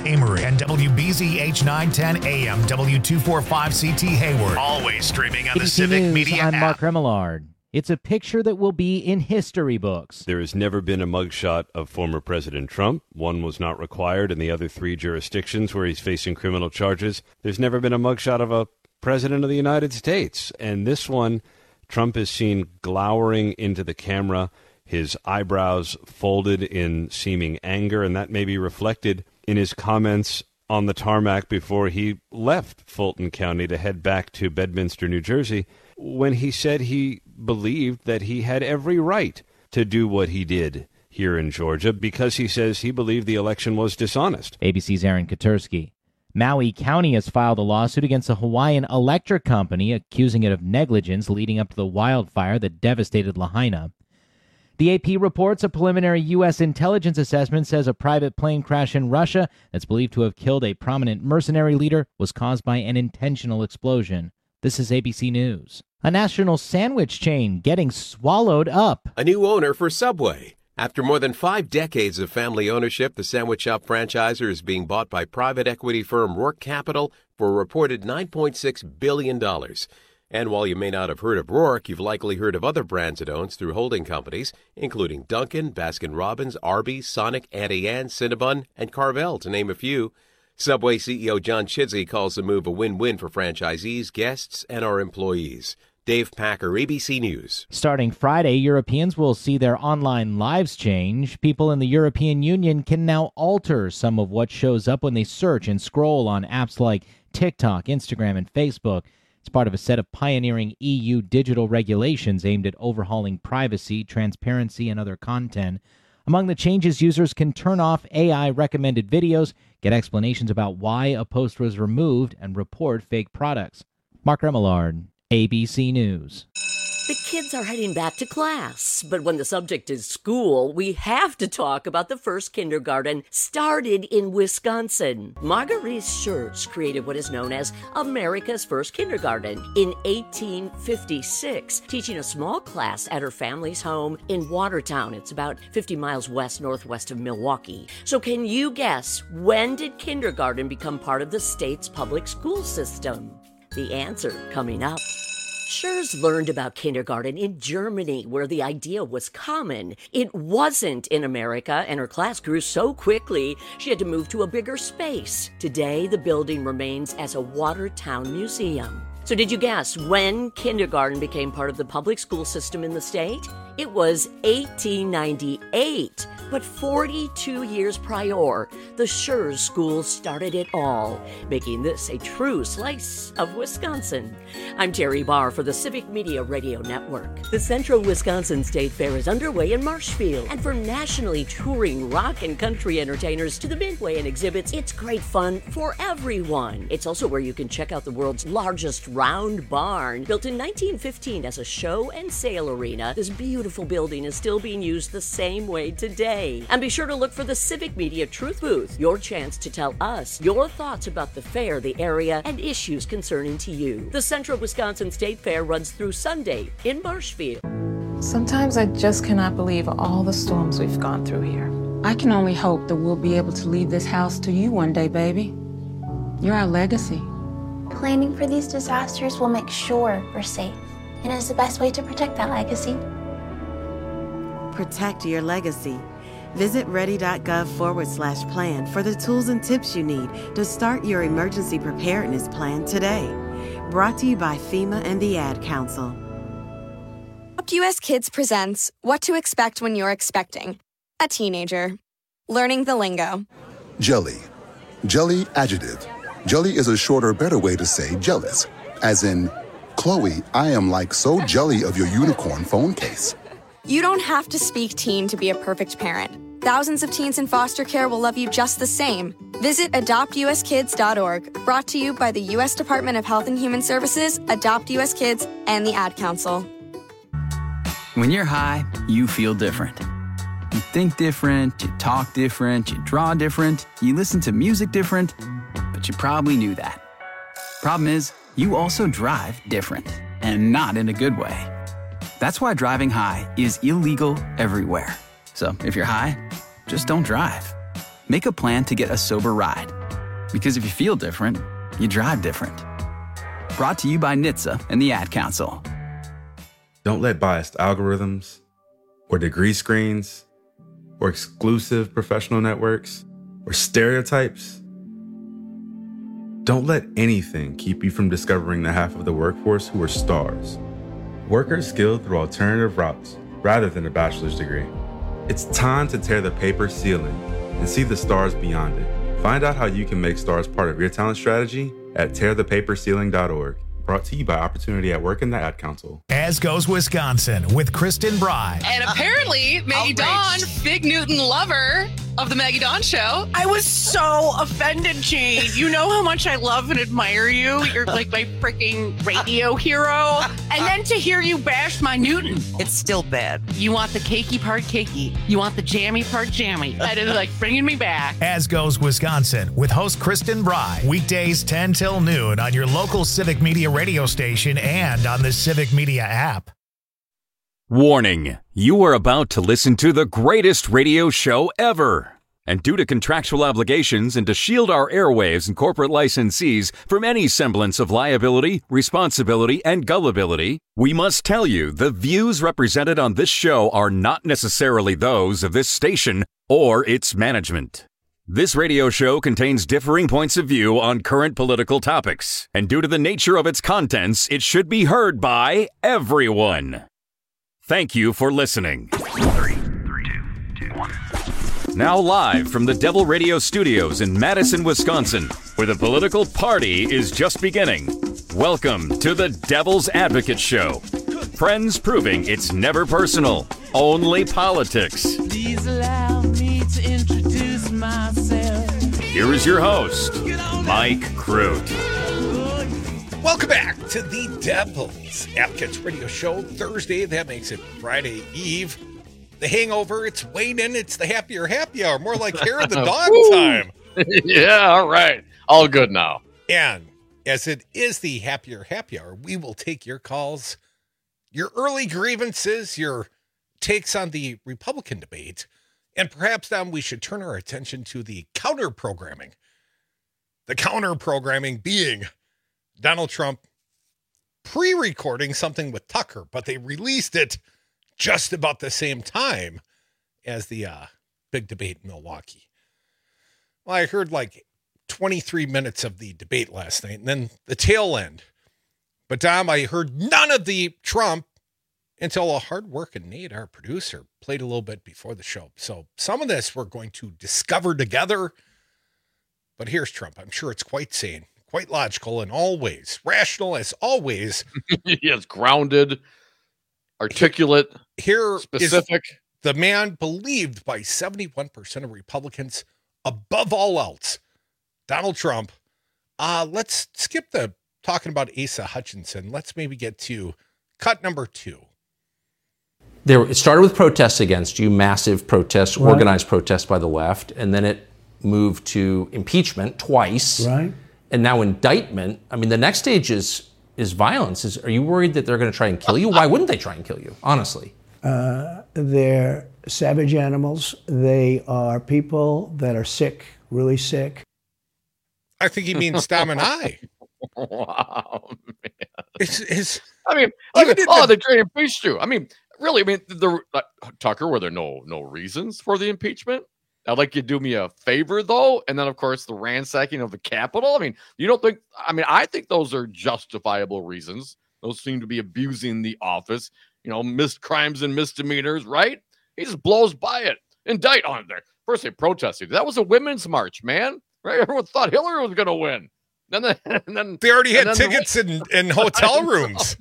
Amory, and WBZH 910 AM W245CT Hayward. Always streaming on the ABC Civic News, Media I'm app. Mark Remillard. It's a picture that will be in history books. There has never been a mugshot of former President Trump. One was not required in the other 3 jurisdictions where he's facing criminal charges. There's never been a mugshot of a president of the United States. And this one, Trump is seen glowering into the camera, his eyebrows folded in seeming anger, and that may be reflected in his comments on the tarmac before he left Fulton County to head back to Bedminster, New Jersey, when he said he believed that he had every right to do what he did here in Georgia because he says he believed the election was dishonest. ABC's Aaron Katursky. Maui County has filed a lawsuit against the Hawaiian Electric Company, accusing it of negligence leading up to the wildfire that devastated Lahaina. The AP reports a preliminary U.S. intelligence assessment says a private plane crash in Russia that's believed to have killed a prominent mercenary leader was caused by an intentional explosion. This is ABC News. A national sandwich chain getting swallowed up. A new owner for Subway. After more than 5 decades of family ownership, the sandwich shop franchisor is being bought by private equity firm Roark Capital for a reported $9.6 billion. And while you may not have heard of Roark, you've likely heard of other brands it owns through holding companies, including Dunkin', Baskin-Robbins, Arby's, Sonic, Auntie Anne, Cinnabon, and Carvel, to name a few. Subway CEO John Chidsey calls the move a win-win for franchisees, guests, and our employees. Dave Packer, ABC News. Starting Friday, Europeans will see their online lives change. People in the European Union can now alter some of what shows up when they search and scroll on apps like TikTok, Instagram, and Facebook. It's part of a set of pioneering EU digital regulations aimed at overhauling privacy, transparency, and other content. Among the changes, users can turn off AI-recommended videos, get explanations about why a post was removed, and report fake products. Mark Remillard, ABC News. The kids are heading back to class, but when the subject is school, we have to talk about the first kindergarten started in Wisconsin. Marguerite Schertz created what is known as America's first kindergarten in 1856, teaching a small class at her family's home in Watertown. It's about 50 miles west-northwest of Milwaukee. So can you guess, when did kindergarten become part of the state's public school system? The answer coming up. Schertz learned about kindergarten in Germany, where the idea was common. It wasn't in America, and her class grew so quickly she had to move to a bigger space. Today, the building remains as a Watertown museum. So did you guess when kindergarten became part of the public school system in the state? It was 1898. But 42 years prior, the Schertz School started it all, making this a true slice of Wisconsin. I'm Terry Barr for the Civic Media Radio Network. The Central Wisconsin State Fair is underway in Marshfield, and for nationally touring rock and country entertainers to the Midway and exhibits, it's great fun for everyone. It's also where you can check out the world's largest round barn. Built in 1915 as a show and sale arena, this beautiful building is still being used the same way today. And be sure to look for the Civic Media Truth Booth, your chance to tell us your thoughts about the fair, the area, and issues concerning to you. The Central Wisconsin State Fair runs through Sunday in Marshfield. Sometimes I just cannot believe all the storms we've gone through here. I can only hope that we'll be able to leave this house to you one day, baby. You're our legacy. Planning for these disasters will make sure we're safe, and is the best way to protect that legacy. Protect your legacy. Visit ready.gov/plan for the tools and tips you need to start your emergency preparedness plan today. Brought to you by FEMA and the Ad Council. Adopt US Kids presents What to Expect When You're Expecting a Teenager. Learning the lingo. Jelly. Jelly adjective. Jelly is a shorter, better way to say jealous. As in, Chloe, I am like so jelly of your unicorn phone case. You don't have to speak teen to be a perfect parent. Thousands of teens in foster care will love you just the same. Visit adoptuskids.org, brought to you by the U.S. Department of Health and Human Services, Adopt U.S. Kids, and the Ad Council. When you're high, you feel different. You think different, you talk different, you draw different, you listen to music different, but you probably knew that. Problem is, you also drive different, and not in a good way. That's why driving high is illegal everywhere. So if you're high, just don't drive. Make a plan to get a sober ride. Because if you feel different, you drive different. Brought to you by NHTSA and the Ad Council. Don't let biased algorithms or degree screens or exclusive professional networks or stereotypes. Don't let anything keep you from discovering the half of the workforce who are stars. Workers skilled through alternative routes rather than a bachelor's degree. It's time to tear the paper ceiling and see the stars beyond it. Find out how you can make stars part of your talent strategy at tearthepaperceiling.org. Brought to you by Opportunity at Work and the Ad Council. As Goes Wisconsin with Kristen Bry. And apparently, Maggie Dawn, Big Newton lover of the Maggie Dawn Show. I was so offended, Jane. You know how much I love and admire you. You're like my freaking radio hero. And then to hear you bash my Newton. It's still bad. You want the cakey part cakey. You want the jammy part jammy. That is like bringing me back. As Goes Wisconsin with host Kristen Bry. Weekdays 10 till noon on your local Civic Media radio station and on the Civic Media app. Warning, you are about to listen to the greatest radio show ever. And due to contractual obligations and to shield our airwaves and corporate licensees from any semblance of liability, responsibility, and gullibility, we must tell you the views represented on this show are not necessarily those of this station or its management. This radio show contains differing points of view on current political topics, and due to the nature of its contents, it should be heard by everyone. Thank you for listening. 3, 2, 1. Now live from the Devil Radio Studios in Madison, Wisconsin, where the political party is just beginning. Welcome to the Devil's Advocate Show. Friends proving it's never personal, only politics. Please allow me to introduce myself. Here is your host, Mike Crute. Welcome back to the Devil's Advocates Radio Show. Thursday, that makes it Friday Eve. The hangover, it's waning. It's the happier happy hour. More like hair of the dog time. Yeah, all right. All good now. And as it is the happier happy hour, we will take your calls, your early grievances, your takes on the Republican debate, and perhaps then we should turn our attention to the counter-programming. The counter-programming being Donald Trump pre-recording something with Tucker, but they released it just about the same time as the big debate in Milwaukee. Well, I heard like 23 minutes of the debate last night and then the tail end. But Dom, I heard none of the Trump until a hard-working Nate, our producer, played a little bit before the show. So some of this we're going to discover together. But here's Trump. I'm sure it's quite sane, quite logical, and always rational as always. Yes, grounded, articulate, here specific. Is the man believed by 71% of Republicans above all else, Donald Trump. Let's skip the talking about Asa Hutchinson. Let's maybe get to cut number 2. It started with protests against you, massive protests, right. Organized protests by the left, and then it moved to impeachment twice, right? And now indictment. I mean, the next stage is violence. Are you worried that they're going to try and kill you? Why wouldn't they try and kill you, honestly? They're savage animals. They are people that are sick, really sick. I think he means Dom and I. Wow, man. It's they try to impeach you. I mean, really, Tucker, were there no reasons for the impeachment? I'd like you to do me a favor, though. And then, of course, the ransacking of the Capitol. I mean, you don't think, I think those are justifiable reasons. Those seem to be abusing the office, missed crimes and misdemeanors, right? He just blows by it. Indict on there. First, they protested. That was a women's march, man. Right? Everyone thought Hillary was going to win. And then they already had tickets in hotel rooms.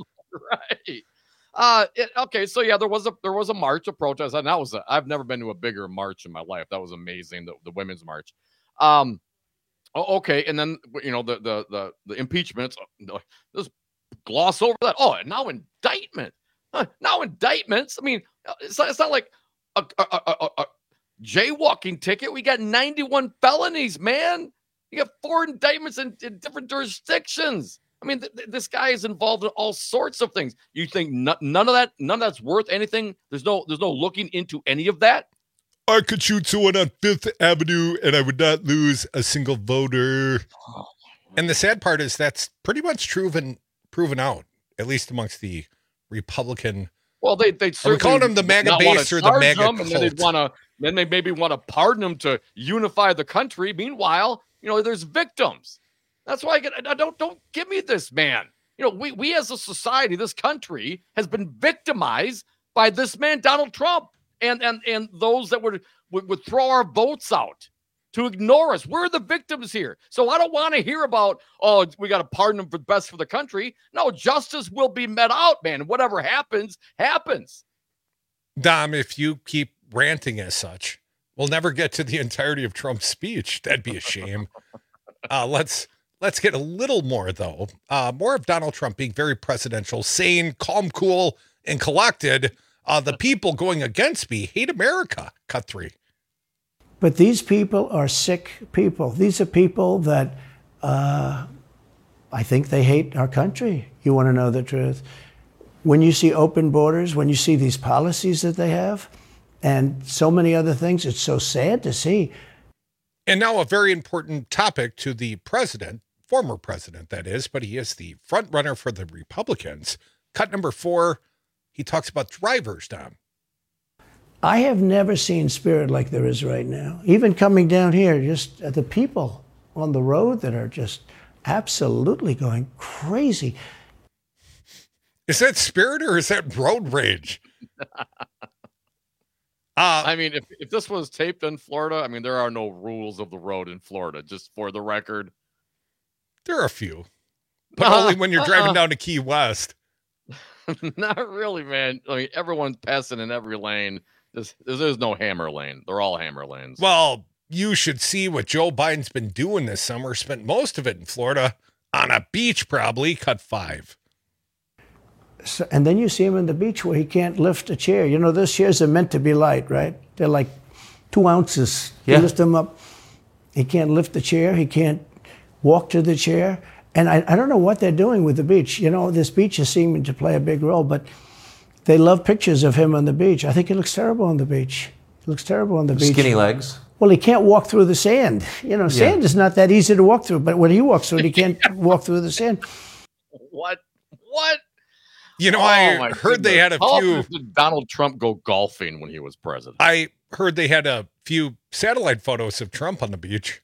Right. Okay, so yeah, there was a march, a protest, and I've never been to a bigger march in my life. That was amazing, the women's march. Okay, and then the impeachments. Just gloss over that. Oh, and now indictment. Now indictments. I mean, it's not like a jaywalking ticket. We got 91 felonies, man. You got 4 indictments in different jurisdictions. I mean, this guy is involved in all sorts of things. You think none of that's worth anything? There's no looking into any of that. I could shoot someone on 5th Avenue and I would not lose a single voter. And the sad part is that's pretty much proven out, at least amongst the Republican. Well, they'd certainly calling them the MAGA base or the MAGA cult. And then they maybe want to pardon them to unify the country. Meanwhile, there's victims. That's why don't give me this, man. We as a society, this country has been victimized by this man, Donald Trump, and those that would throw our votes out to ignore us. We're the victims here. So I don't want to hear about, we got to pardon them for the best for the country. No, justice will be met out, man. Whatever happens, happens. Dom, if you keep ranting as such, we'll never get to the entirety of Trump's speech. That'd be a shame. Let's get a little more, though. More of Donald Trump being very presidential, sane, calm, cool, and collected. The people going against me hate America. Cut 3. But these people are sick people. These are people that I think they hate our country. You want to know the truth? When you see open borders, when you see these policies that they have, and so many other things, it's so sad to see. And now a very important topic to the president, former president, that is, but he is the front runner for the Republicans. Cut number 4, he talks about drivers, Dom. I have never seen spirit like there is right now. Even coming down here, just the people on the road that are just absolutely going crazy. Is that spirit or is that road rage? I mean, if this was taped in Florida, I mean, there are no rules of the road in Florida, just for the record. There are a few, but only when you're driving down to Key West. Not really, man. I mean, everyone's passing in every lane. There's no hammer lane. They're all hammer lanes. Well, you should see what Joe Biden's been doing this summer. Spent most of it in Florida on a beach, probably. Cut 5. So, and then you see him on the beach where he can't lift a chair. Those chairs are meant to be light, right? They're like 2 ounces. Yeah. You lift them up. He can't lift the chair. He can't walk to the chair. And I don't know what they're doing with the beach. This beach is seeming to play a big role, but they love pictures of him on the beach. I think he looks terrible on the beach. He looks terrible on the beach. Skinny legs. Well, he can't walk through the sand. Sand is not that easy to walk through, but when he walks through it, he can't walk through the sand. What? I heard they had a few. Did Donald Trump go golfing when he was president? I heard they had a few satellite photos of Trump on the beach.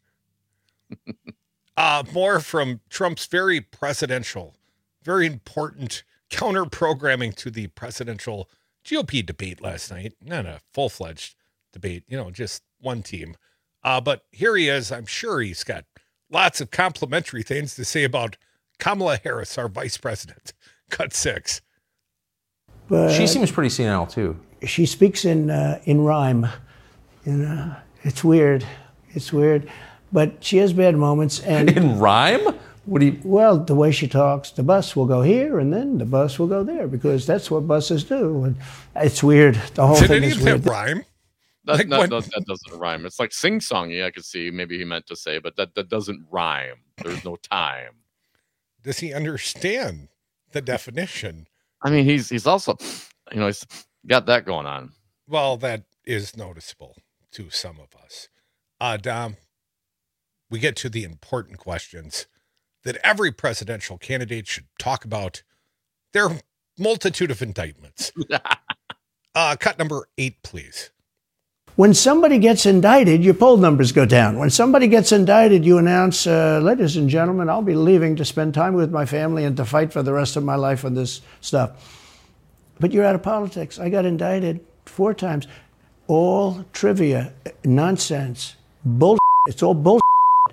More from Trump's very presidential, very important counter-programming to the presidential GOP debate last night. Not a full-fledged debate, just one team. But here he is. I'm sure he's got lots of complimentary things to say about Kamala Harris, our vice president. Cut 6. But she seems pretty senile, too. She speaks in rhyme. It's weird. It's weird. But she has bad moments. And in rhyme? Well, the way she talks, the bus will go here and then the bus will go there because that's what buses do. And it's weird. The whole thing is weird. Did rhyme? That doesn't rhyme. It's like sing-songy, I could see maybe he meant to say, but that doesn't rhyme. There's no time. Does he understand the definition? I mean, he's also, he's got that going on. Well, that is noticeable to some of us. Dom, we get to the important questions that every presidential candidate should talk about. There are multitude of indictments. Cut number 8, please. When somebody gets indicted, your poll numbers go down. When somebody gets indicted, you announce, ladies and gentlemen, I'll be leaving to spend time with my family and to fight for the rest of my life on this stuff. But you're out of politics. I got indicted 4 times. All trivia, nonsense, bull. It's all bull.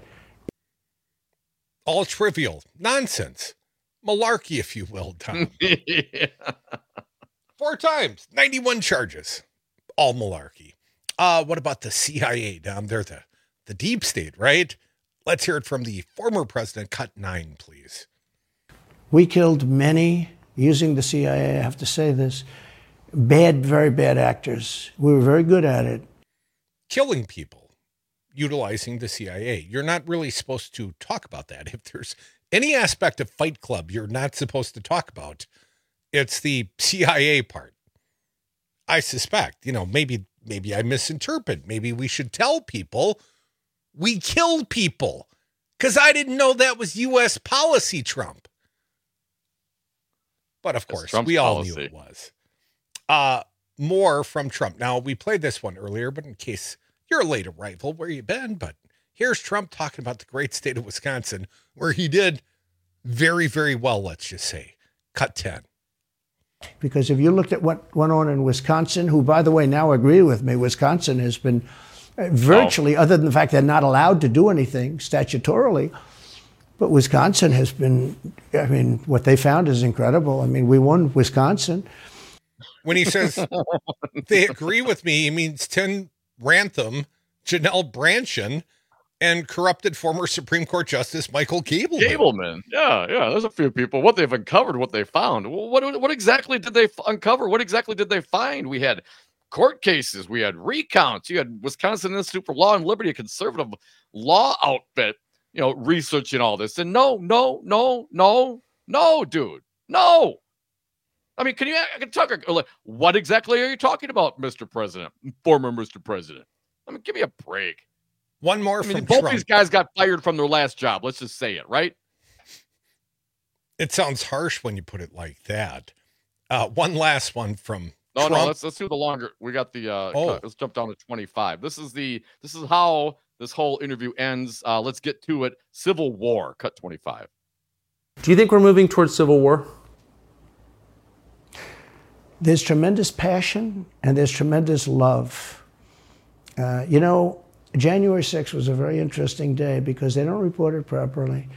All trivial nonsense, malarkey, if you will, Tom. Yeah. 4 times, 91 charges, all malarkey. What about the CIA, Dom? They're the deep state, right? Let's hear it from the former president. Cut 9, please. We killed many, using the CIA, I have to say this, very bad actors. We were very good at it. Killing people, utilizing the CIA. You're not really supposed to talk about that. If there's any aspect of Fight Club you're not supposed to talk about, it's the CIA part. I suspect, maybe maybe I misinterpret. Maybe we should tell people we killed people, because I didn't know that was U.S. policy, Trump. But of course, we all knew it was. More from Trump. Now, we played this one earlier, but in case you're a late arrival, where you been? But here's Trump talking about the great state of Wisconsin, where he did very, very well, let's just say. Cut 10. Because if you looked at what went on in Wisconsin, who, by the way, now agree with me, Wisconsin has been virtually, other than the fact they're not allowed to do anything statutorily, but Wisconsin has been, I mean, what they found is incredible. I mean, we won Wisconsin. When he says they agree with me, he means Tim Rantham, Janelle Brandtjen, and corrupted former Supreme Court Justice Michael Gableman. Yeah. There's a few people. What they've uncovered, what they found. What exactly did they uncover? What exactly did they find? We had court cases. We had recounts. You had Wisconsin Institute for Law and Liberty, a conservative law outfit, researching all this. And no, dude. No. I mean, can talk? What exactly are you talking about, Mr. President? Former Mr. President. I mean, give me a break. One more from both Trump. These guys got fired from their last job. Let's just say it, right? It sounds harsh when you put it like that. One last one from Trump. No, let's do the longer. We got the let's jump down to 25. This is how this whole interview ends. Let's get to it. Civil war, cut 25. Do you think we're moving towards civil war? There's tremendous passion and there's tremendous love. January 6th was a very interesting day because they don't report it properly.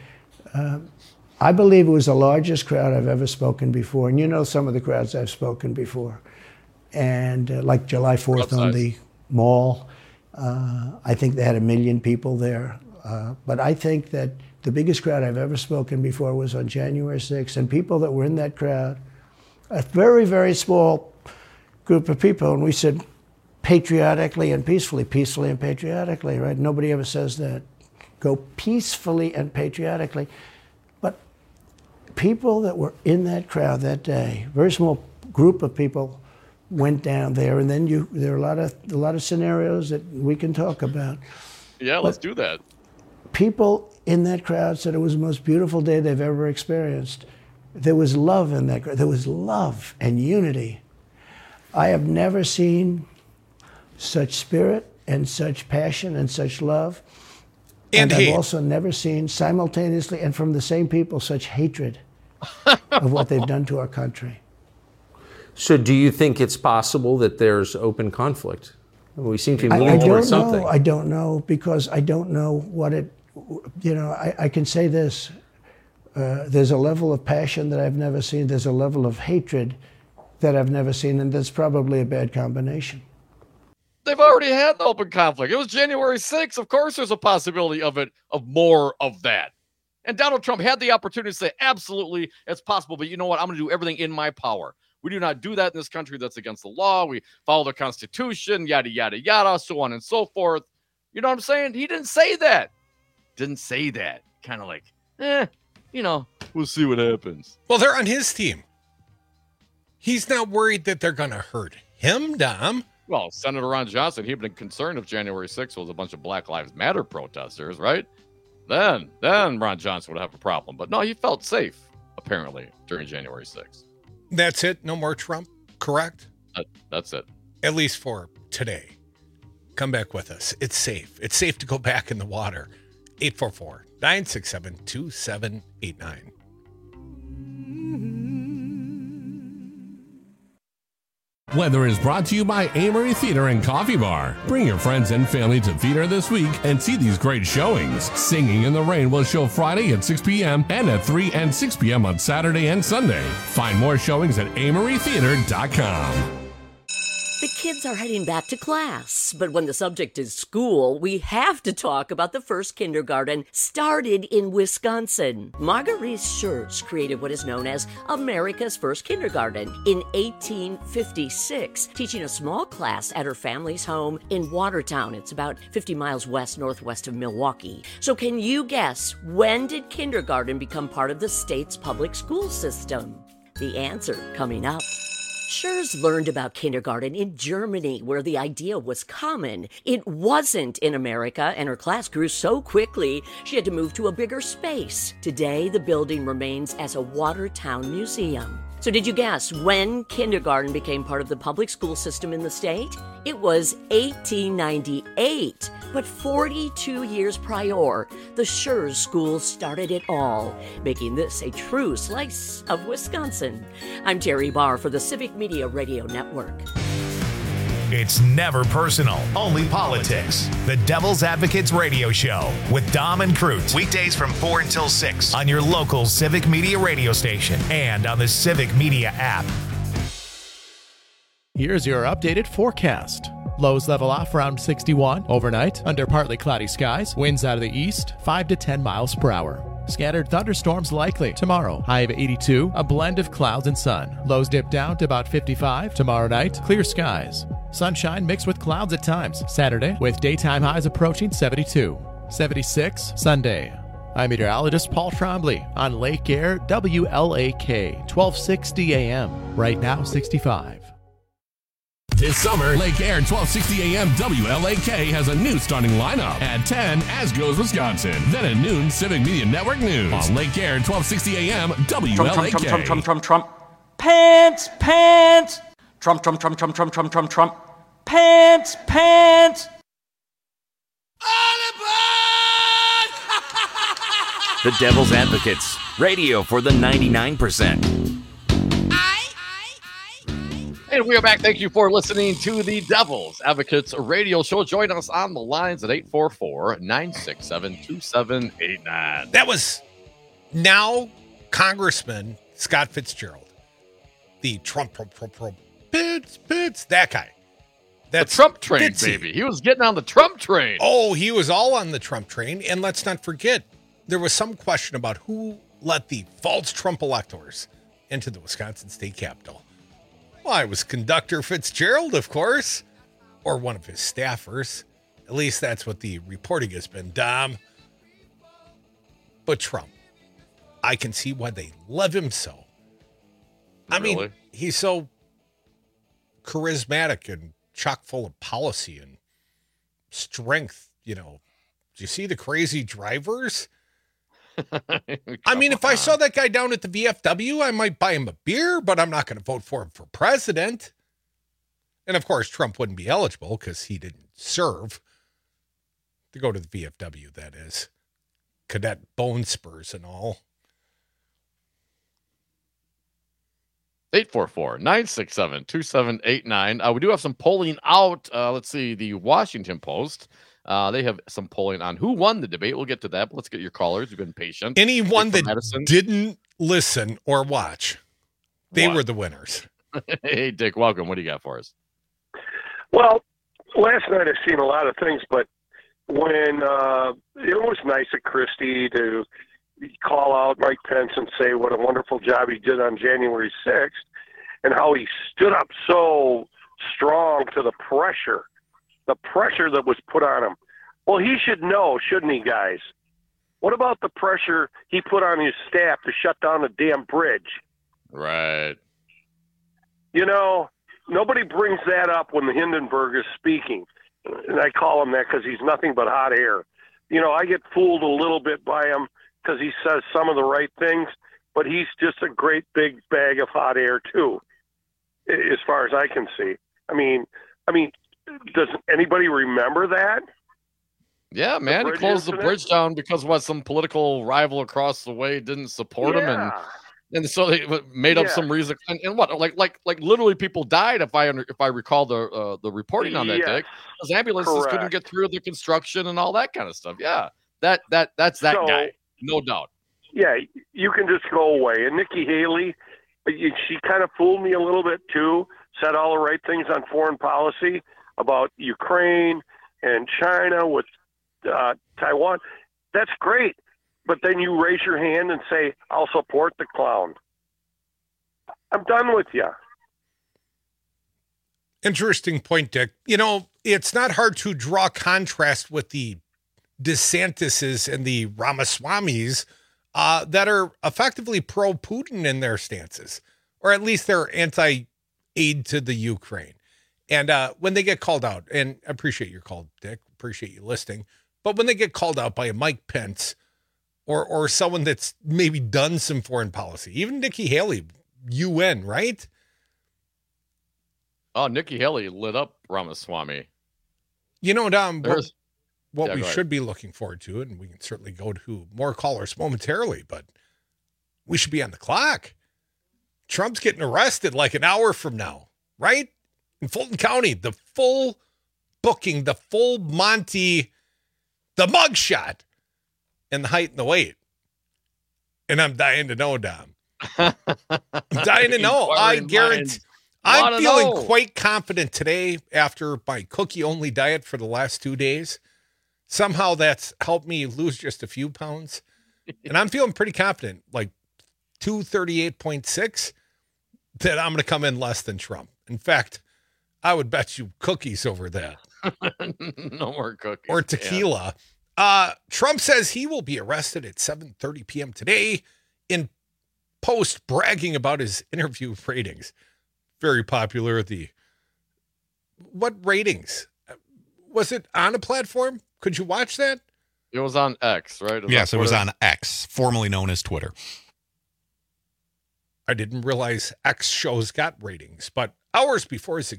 I believe it was the largest crowd I've ever spoken before. And some of the crowds I've spoken before. And like July 4th on the mall, I think they had 1 million people there. But I think that the biggest crowd I've ever spoken before was on January 6th. And people that were in that crowd, a very, very small group of people, and we said, patriotically and peacefully and patriotically, right? Nobody ever says that. Go peacefully and patriotically. But people that were in that crowd that day, very small group of people went down there, and then there are a lot of scenarios that we can talk about. Yeah, let's do that. People in that crowd said it was the most beautiful day they've ever experienced. There was love in that crowd. There was love and unity. I have never seen such spirit and such passion and such love. And I've also never seen simultaneously and from the same people such hatred of what they've done to our country. So do you think it's possible that there's open conflict? We seem to be moving towards something. I don't know because I don't know what it, I can say this. There's a level of passion that I've never seen. There's a level of hatred that I've never seen, and that's probably a bad combination. They've already had the open conflict. It was January 6th. Of course, there's a possibility of more of that. And Donald Trump had the opportunity to say, absolutely, it's possible. But you know what? I'm going to do everything in my power. We do not do that in this country. That's against the law. We follow the Constitution, yada, yada, yada, so on and so forth. You know what I'm saying? He didn't say that. Kind of like, we'll see what happens. Well, they're on his team. He's not worried that they're going to hurt him, Dom. Well, Senator Ron Johnson, he'd been concerned if January 6th was a bunch of Black Lives Matter protesters, right? Then Ron Johnson would have a problem. But no, he felt safe, apparently, during January 6th. That's it? No more Trump, correct? That's it. At least for today. Come back with us. It's safe. It's safe to go back in the water. 844-967-2789. Weather is brought to you by Amory Theater and Coffee Bar. Bring your friends and family to theater this week and see these great showings. Singing in the Rain will show Friday at 6 p.m. and at 3 and 6 p.m. on Saturday and Sunday. Find more showings at amorytheater.com. The kids are heading back to class, but when the subject is school, we have to talk about the first kindergarten started in Wisconsin. Marguerite Schertz created what is known as America's first kindergarten in 1856, teaching a small class at her family's home in Watertown. It's about 50 miles northwest of Milwaukee. So can you guess, when did kindergarten become part of the state's public school system? The answer coming up. Schurz learned about kindergarten in Germany, where the idea was common. It wasn't in America, and her class grew so quickly, she had to move to a bigger space. Today, the building remains as a Watertown museum. So did you guess when kindergarten became part of the public school system in the state? It was 1898. But 42 years prior, the Schurz School started it all, making this a true slice of Wisconsin. I'm Terry Barr for the Civic Media Radio Network. It's never personal, only politics. The Devil's Advocates Radio Show with Dom and Cruz. Weekdays from 4 until 6 on your local Civic Media radio station and on the Civic Media app. Here's your updated forecast. Lows level off around 61 overnight under partly cloudy skies. Winds out of the east 5 to 10 miles per hour. Scattered thunderstorms likely tomorrow. High of 82, a blend of clouds and sun. Lows dip down to about 55. Tomorrow night, clear skies. Sunshine mixed with clouds at times. Saturday, with daytime highs approaching 72. 76 Sunday. I'm meteorologist Paul Trombley on Lake Air WLAK 1260 AM. Right now, 65. This summer, Lake Air 1260 AM WLAK has a new starting lineup. At 10, As Goes Wisconsin. Then at noon, Civic Media Network News. On Lake Air 1260 AM WLAK. Trump. Pants. Trump. Pants. The Devil's Advocates. Radio for the 99%. And we are back. Thank you for listening to the Devil's Advocates radio show. Join us on the lines at 844-967-2789. That was now Congressman Scott Fitzgerald. The Trump, Pitts, that guy. That's the Trump train, Fitzy. Baby. He was getting on the Trump train. Oh, he was all on the Trump train. And let's not forget, there was some question about who let the false Trump electors into the Wisconsin State Capitol. Well, it was Conductor Fitzgerald, of course, or one of his staffers. At least that's what the reporting has been, Dom. But Trump, I can see why they love him so. I mean, he's so charismatic and chock full of policy and strength. You know, do you see the crazy drivers? I mean, if I saw that guy down at the VFW, I might buy him a beer, but I'm not going to vote for him for president. And of course, Trump wouldn't be eligible because he didn't serve to go to the VFW, that is. Cadet Bone Spurs and all. 844-967-2789. We do have some polling out. Let's see, the Washington Post. They have some polling on who won the debate. We'll get to that, but let's get your callers. You've been patient. Anyone that didn't listen or watch, they were the winners. Hey, Dick, welcome. What do you got for us? Well, last night I've seen a lot of things, but when it was nice of Christie to call out Mike Pence and say what a wonderful job he did on January 6th and how he stood up so strong to the pressure that was put on him. Well, he should know, shouldn't he, guys? What about the pressure he put on his staff to shut down the damn bridge? Right. You know, nobody brings that up when the Hindenburg is speaking. And I call him that because he's nothing but hot air. You know, I get fooled a little bit by him because he says some of the right things, but he's just a great big bag of hot air, too, as far as I can see. I mean, does anybody remember that? Yeah, man, he closed the bridge down because some political rival across the way didn't support him, and so they made up some reason. And what, like literally people died if I recall the reporting on that day, because ambulances couldn't get through the construction and all that kind of stuff. Yeah, that's that guy, no doubt. Yeah, you can just go away. And Nikki Haley, she kind of fooled me a little bit too. Said all the right things on foreign policy about Ukraine and China with Taiwan. That's great. But then you raise your hand and say, I'll support the clown. I'm done with you. Interesting point, Dick. You know, it's not hard to draw contrast with the DeSantis's and the Ramaswamis that are effectively pro-Putin in their stances, or at least they're aid to the Ukraine. And when they get called out, and I appreciate your call, Dick, appreciate you listening, but when they get called out by a Mike Pence or someone that's maybe done some foreign policy, even Nikki Haley, UN, right? Oh, Nikki Haley lit up Ramaswamy. You know, Dom, what Yeah, we go ahead. should be looking forward to, and we can certainly go to more callers momentarily, but we should be on the clock. Trump's getting arrested like an hour from now, right? In Fulton County, the full booking, the full Monty, the mugshot, and the height and the weight. And I'm dying to know, Dom. I'm dying to know. I guarantee. I'm feeling quite confident today after my cookie-only diet for the last 2 days. Somehow that's helped me lose just a few pounds. And I'm feeling pretty confident, like 238.6, that I'm going to come in less than Trump. In fact, I would bet you cookies over that. No more cookies. Or tequila. Trump says he will be arrested at 7:30 p.m. today in post bragging about his interview ratings. Very popular. What ratings? Was it on a platform? Could you watch that? It was on X, right? Yes, it was on X, formerly known as Twitter. I didn't realize X shows got ratings, but hours before his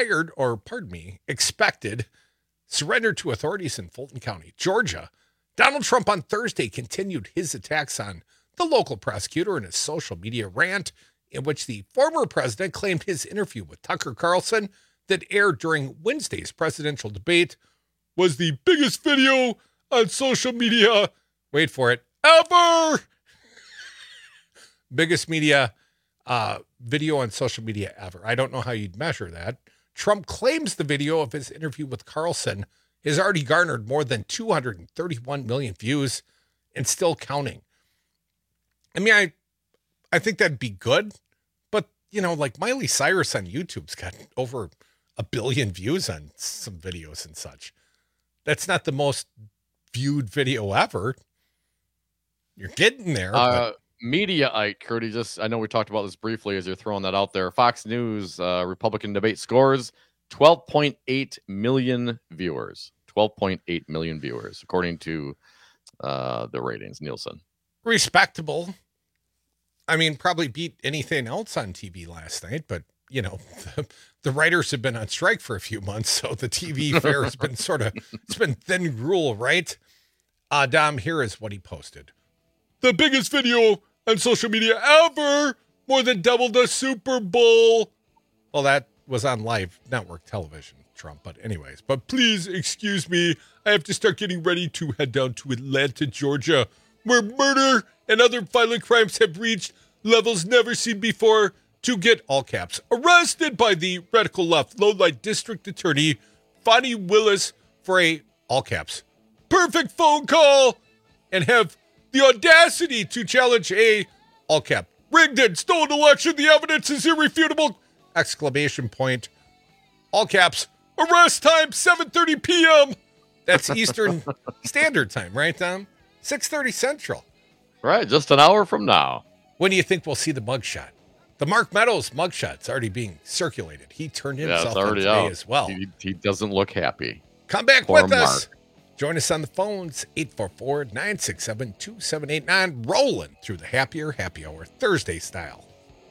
expected surrender to authorities in Fulton County, Georgia, Donald Trump on Thursday continued his attacks on the local prosecutor in a social media rant in which the former president claimed his interview with Tucker Carlson that aired during Wednesday's presidential debate was the biggest video on social media, wait for it, ever. Biggest media video on social media ever. I don't know how you'd measure that. Trump claims the video of his interview with Carlson has already garnered more than 231 million views and still counting. I mean, I think that'd be good, but, you know, like Miley Cyrus on YouTube's got over 1 billion views on some videos and such. That's not the most viewed video ever. You're getting there. Mediaite, Curdy, I know we talked about this briefly as you're throwing that out there. Fox News Republican debate scores 12.8 million viewers. 12.8 million viewers, according to the ratings, Nielsen. Respectable. I mean, probably beat anything else on TV last night, but, you know, the writers have been on strike for a few months, so the TV fare has been it's been thin gruel, right? Dom, here is what he posted. The biggest video on social media ever, more than double the Super Bowl. Well, that was on live network television, Trump, but anyways. But please excuse me, I have to start getting ready to head down to Atlanta, Georgia, where murder and other violent crimes have reached levels never seen before, to get, all caps, arrested by the radical left low-light district attorney, Fonnie Willis, for a, all caps, perfect phone call, and have the audacity to challenge a, all cap, rigged and stolen election. The evidence is irrefutable, exclamation point, all caps, arrest time, 7:30 p.m. That's Eastern Standard Time, right, Tom? 6:30 Central. Right, just an hour from now. When do you think we'll see the mugshot? The Mark Meadows mugshot's already being circulated. He turned himself in today out as well. He doesn't look happy. Come back Poor with Mark. us. Join us on the phones, 844-967-2789, rolling through the Happier Happy Hour, Thursday style.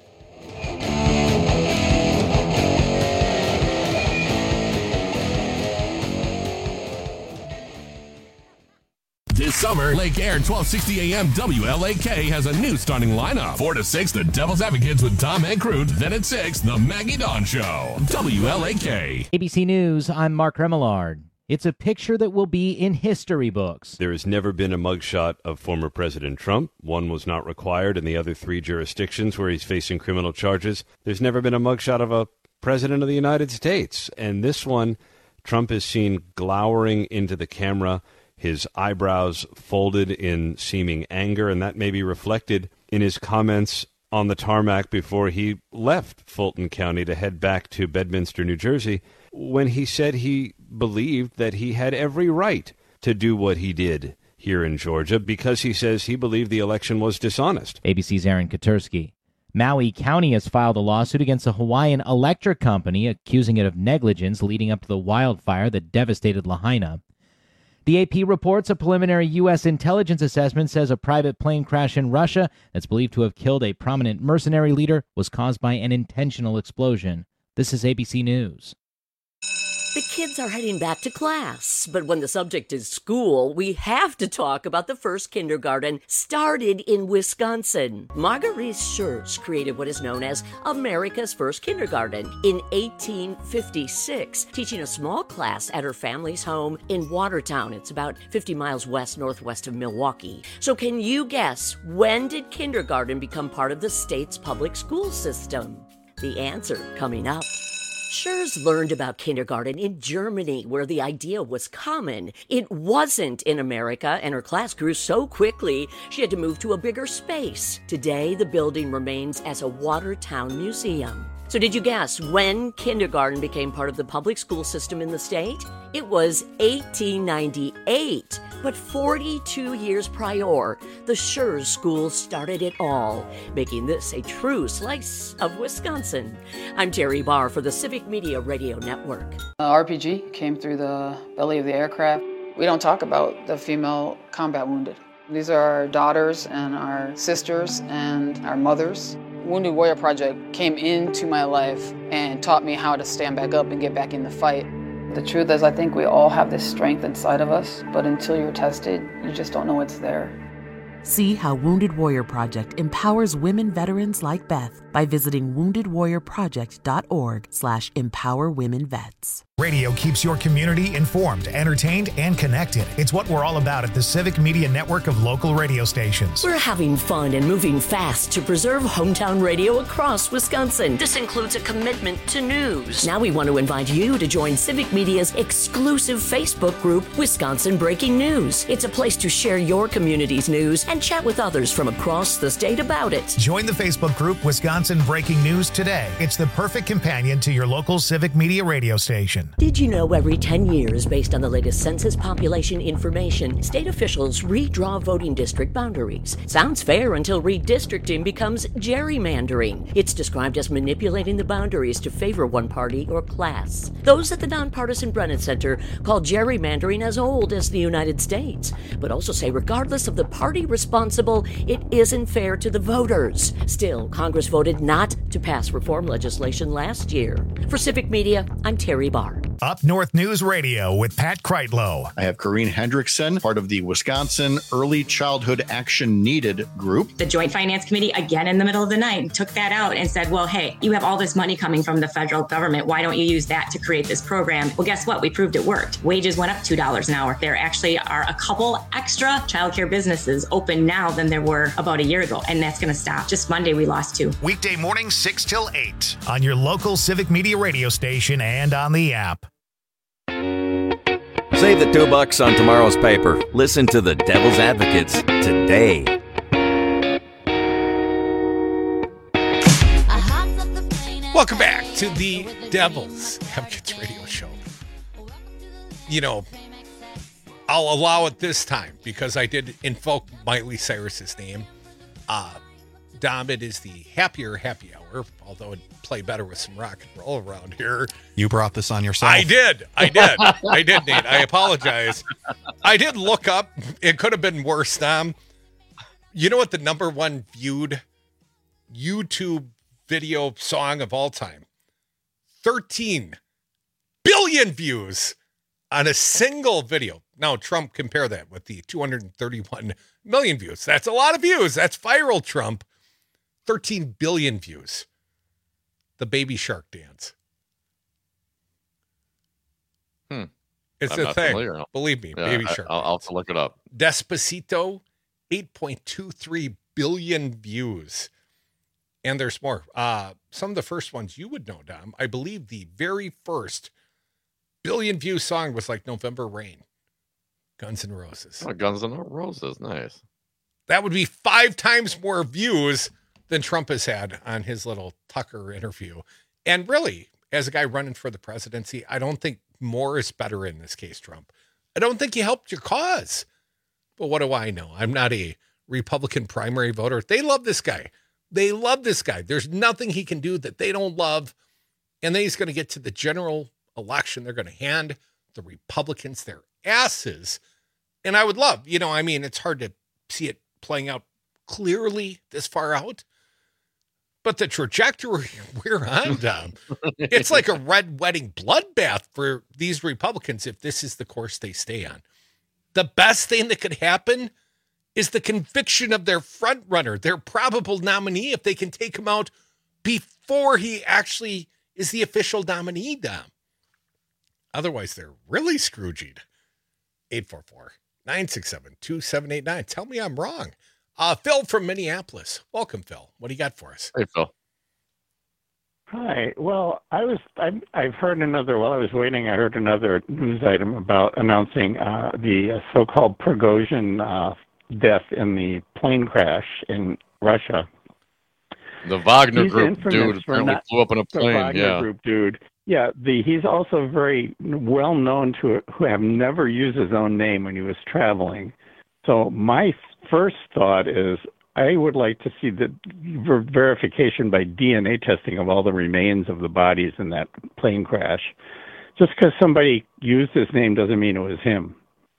This summer, Lake Air 1260 AM WLAK has a new starting lineup. 4 to 6, the Devil's Advocates with Tom and Crute. Then at 6, the Maggie Dawn Show. WLAK. ABC News, I'm Mark Remillard. It's a picture that will be in history books. There has never been a mugshot of former President Trump. One was not required in the other 3 jurisdictions where he's facing criminal charges. There's never been a mugshot of a president of the United States. And this one, Trump is seen glowering into the camera, his eyebrows folded in seeming anger, and that may be reflected in his comments on the tarmac before he left Fulton County to head back to Bedminster, New Jersey, when he said he believed that he had every right to do what he did here in Georgia because he says he believed the election was dishonest. ABC's Aaron Katursky. Maui County has filed a lawsuit against the Hawaiian Electric Company, accusing it of negligence leading up to the wildfire that devastated Lahaina. The AP reports a preliminary U.S. intelligence assessment says a private plane crash in Russia that's believed to have killed a prominent mercenary leader was caused by an intentional explosion. This is ABC News. The kids are heading back to class, but when the subject is school, we have to talk about the first kindergarten started in Wisconsin. Marguerite Schertz created what is known as America's first kindergarten in 1856, teaching a small class at her family's home in Watertown. It's about 50 miles northwest of Milwaukee. So can you guess, when did kindergarten become part of the state's public school system? The answer coming up. Schertz learned about kindergarten in Germany, where the idea was common. It wasn't in America, and her class grew so quickly she had to move to a bigger space. Today, the building remains as a Watertown museum. So did you guess when kindergarten became part of the public school system in the state? It was 1898. But 42 years prior, the Schertz School started it all, making this a true slice of Wisconsin. I'm Terry Barr for the Civic Media Radio Network. RPG came through the belly of the aircraft. We don't talk about the female combat wounded. These are our daughters and our sisters and our mothers. Wounded Warrior Project came into my life and taught me how to stand back up and get back in the fight. The truth is, I think we all have this strength inside of us, but until you're tested, you just don't know it's there. See how Wounded Warrior Project empowers women veterans like Beth by visiting woundedwarriorproject.org/empowerwomenvets. Radio keeps your community informed, entertained, and connected. It's what we're all about at the Civic Media Network of local radio stations. We're having fun and moving fast to preserve hometown radio across Wisconsin. This includes a commitment to news. Now we want to invite you to join Civic Media's exclusive Facebook group, Wisconsin Breaking News. It's a place to share your community's news and chat with others from across the state about it. Join the Facebook group Wisconsin Breaking News today. It's the perfect companion to your local Civic Media radio station. Did you know every 10 years, based on the latest census population information, state officials redraw voting district boundaries? Sounds fair until redistricting becomes gerrymandering. It's described as manipulating the boundaries to favor one party or class. Those at the nonpartisan Brennan Center call gerrymandering as old as the United States, but also say regardless of the party responsible, it isn't fair to the voters. Still, Congress voted not to pass reform legislation last year. For Civic Media, I'm Terry Barr. Up North News Radio with Pat Kreitlow. I have Corrine Hendrickson, part of the Wisconsin Early Childhood Action Needed group. The Joint Finance Committee, again in the middle of the night, took that out and said, well, hey, you have all this money coming from the federal government. Why don't you use that to create this program? Well, guess what? We proved it worked. Wages went up $2 an hour. There actually are a couple extra childcare businesses open now than there were about a year ago, and that's going to stop. Just Monday, we lost 2. Weekday mornings 6 till 8 on your local Civic Media radio station and on the app. Save the $2 on tomorrow's paper. Listen to the Devil's Advocates today. Welcome back to the Devil's Advocates radio show. You know, I'll allow it this time because I did invoke Miley Cyrus's name. Dom, it is the Happier Happy Hour, although it'd play better with some rock and roll around here. You brought this on yourself. I did, Nate. I apologize. I did look up. It could have been worse, Dom. You know what the number one viewed YouTube video song of all time? 13 billion views on a single video. Now, Trump, compare that with the 231 million views. That's a lot of views. That's viral, Trump. 13 billion views. The Baby Shark dance. It's a thing. Familiar. Believe me, yeah, Baby Shark. I'll have to look it up. Despacito, 8.23 billion views. And there's more. Some of the first ones you would know, Dom. I believe the very first billion view song was like November Rain. Guns N' Roses. Oh, Guns N' Roses. Nice. That would be 5 times more views than Trump has had on his little Tucker interview. And really, as a guy running for the presidency, I don't think more is better in this case, Trump. I don't think you helped your cause. But what do I know? I'm not a Republican primary voter. They love this guy. They love this guy. There's nothing he can do that they don't love. And then he's going to get to the general election. They're going to hand the Republicans their asses. And I would love, it's hard to see it playing out clearly this far out. But the trajectory we're on, Dom, it's like a red wedding bloodbath for these Republicans if this is the course they stay on. The best thing that could happen is the conviction of their front runner, their probable nominee, if they can take him out before he actually is the official nominee, Dom. Otherwise, they're really Scrooged. 844-967-2789. Tell me I'm wrong. Phil from Minneapolis. Welcome, Phil. What do you got for us? Hey, Phil. Hi. Well, I've heard another, while I was waiting, I heard another news item about announcing the so-called Prigozhin death in the plane crash in Russia. The Wagner Group dude apparently flew up in a plane. The Wagner Group dude. Yeah, he's also very well known to who have never used his own name when he was traveling. So my first thought is I would like to see the verification by DNA testing of all the remains of the bodies in that plane crash. Just because somebody used his name doesn't mean it was him.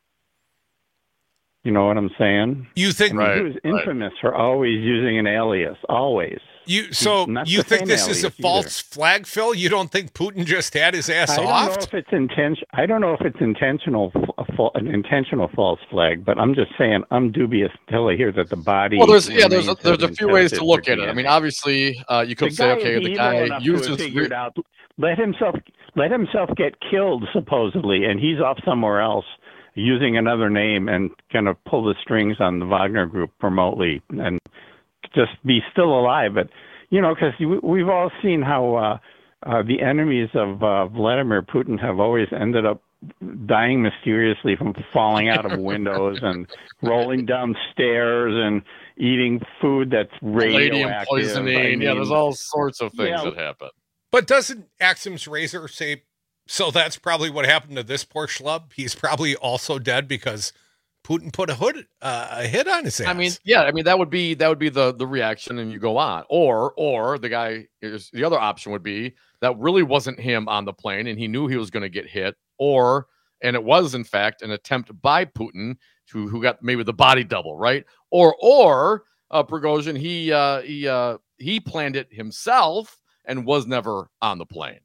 You know what I'm saying? You think he was infamous for always using an alias, always. You think this is a false flag, Phil? You don't think Putin just had his ass off? I don't know if it's intentional, an intentional false flag, but I'm just saying I'm dubious until I hear that the body. Well, there's a few ways to look at it. I mean, obviously, you could say, okay, the guy uses figured out, let himself get killed supposedly, and he's off somewhere else using another name and kind of pull the strings on the Wagner Group remotely and just be still alive. But, because we've all seen how the enemies of Vladimir Putin have always ended up dying mysteriously from falling out of windows and rolling down stairs and eating food that's radioactive. Poisoning. There's all sorts of things that happen. But doesn't Axum's razor say, so that's probably what happened to this poor schlub? He's probably also dead because Putin put a hit on his ass. I mean, that would be the reaction, and you go on. Or the guy, the other option would be that really wasn't him on the plane, and he knew he was going to get hit, and it was in fact an attempt by Putin who got maybe the body double, right? Or Prigozhin, he planned it himself and was never on the plane.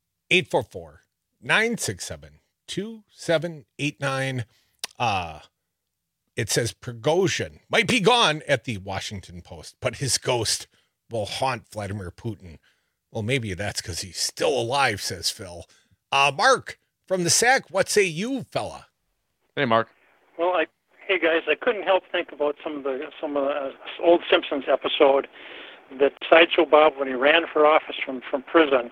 844-967-2789. It says Prigozhin might be gone at the Washington Post, but his ghost will haunt Vladimir Putin. Well, maybe that's because he's still alive, says Phil. Mark from the SAC, what say you, fella? Hey, Mark. Well, hey guys, I couldn't help think about some of the old Simpsons episode that Sideshow Bob, when he ran for office from prison.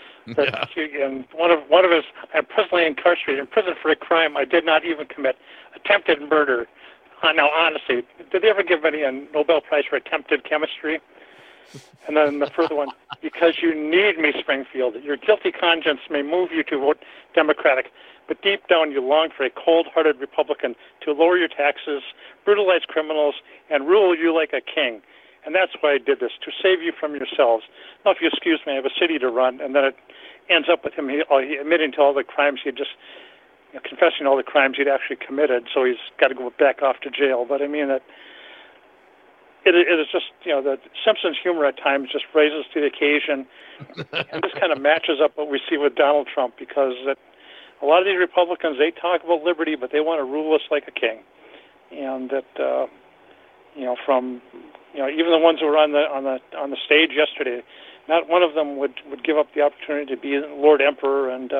And one of his, I'm presently incarcerated in prison for a crime I did not even commit, attempted murder. Now, honestly, did they ever give any a Nobel Prize for attempted chemistry? And then the further one, because you need me, Springfield. Your guilty conscience may move you to vote Democratic, but deep down you long for a cold-hearted Republican to lower your taxes, brutalize criminals, and rule you like a king. And that's why I did this, to save you from yourselves. Now, if you excuse me, I have a city to run, and then it ends up with him admitting to all the crimes he just, confessing all the crimes he'd actually committed, so he's got to go back off to jail. But I mean, that it is just, the Simpsons humor at times just raises to the occasion, and this kind of matches up what we see with Donald Trump, because a lot of these Republicans, they talk about liberty, but they want to rule us like a king. And that, from even the ones who were on the stage yesterday, not one of them would give up the opportunity to be Lord Emperor and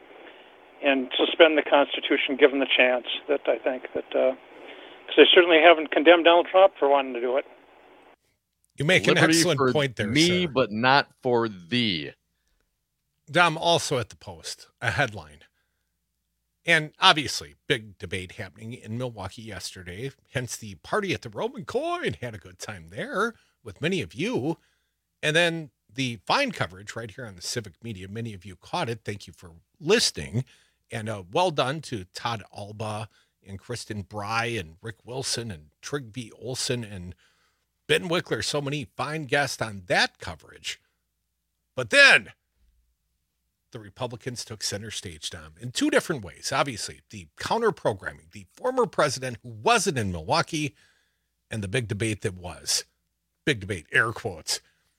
suspend the Constitution given the chance. That I think that because they certainly haven't condemned Donald Trump for wanting to do it. You make an excellent point there, me, sir. But not for thee. Dom, also at the Post, a headline. And obviously, big debate happening in Milwaukee yesterday, hence the party at the Roman Coin. Had a good time there with many of you. And then the fine coverage right here on the Civic Media. Many of you caught it. Thank you for listening. And well done to Todd Alba and Kristen Bry and Rick Wilson and Trigby Olson and Ben Wickler, so many fine guests on that coverage. But then the Republicans took center stage, Tom, in two different ways. Obviously, the counter-programming, the former president who wasn't in Milwaukee, and the big debate that was. Big debate, air quotes.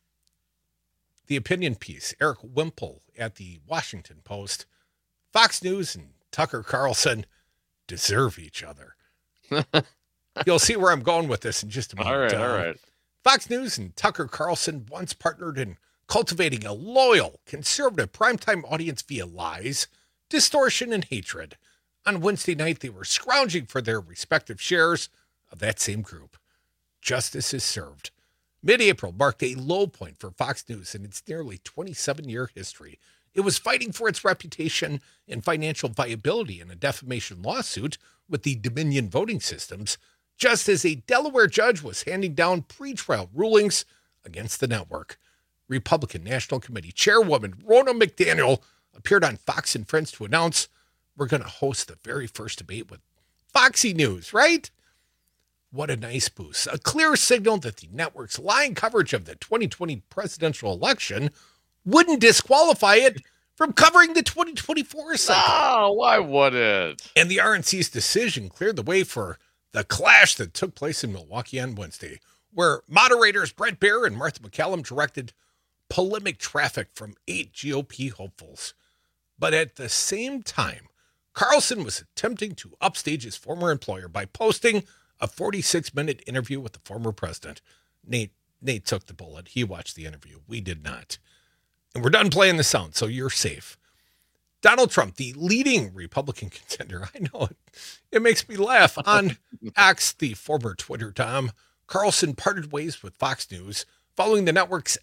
The opinion piece, Eric Wimple at the Washington Post. Fox News and Tucker Carlson deserve each other. You'll see where I'm going with this in just a moment. All right. Fox News and Tucker Carlson once partnered in cultivating a loyal, conservative primetime audience via lies, distortion, and hatred. On Wednesday night, they were scrounging for their respective shares of that same group. Justice is served. Mid-April marked a low point for Fox News in its nearly 27-year history. It was fighting for its reputation and financial viability in a defamation lawsuit with the Dominion voting systems, just as a Delaware judge was handing down pretrial rulings against the network. Republican National Committee Chairwoman Ronna McDaniel appeared on Fox and Friends to announce, we're going to host the very first debate with Foxy News, right? What a nice boost. A clear signal that the network's lying coverage of the 2020 presidential election wouldn't disqualify it from covering the 2024 cycle. Oh, why would it? And the RNC's decision cleared the way for the clash that took place in Milwaukee on Wednesday, where moderators Brett Baer and Martha McCallum directed polemic traffic from 8 GOP hopefuls. But at the same time, Carlson was attempting to upstage his former employer by posting a 46-minute interview with the former president. Nate took the bullet. He watched the interview. We did not. And we're done playing the sound, so you're safe. Donald Trump, the leading Republican contender, I know it makes me laugh, on X, the former Twitter, Tom, Carlson parted ways with Fox News following the network's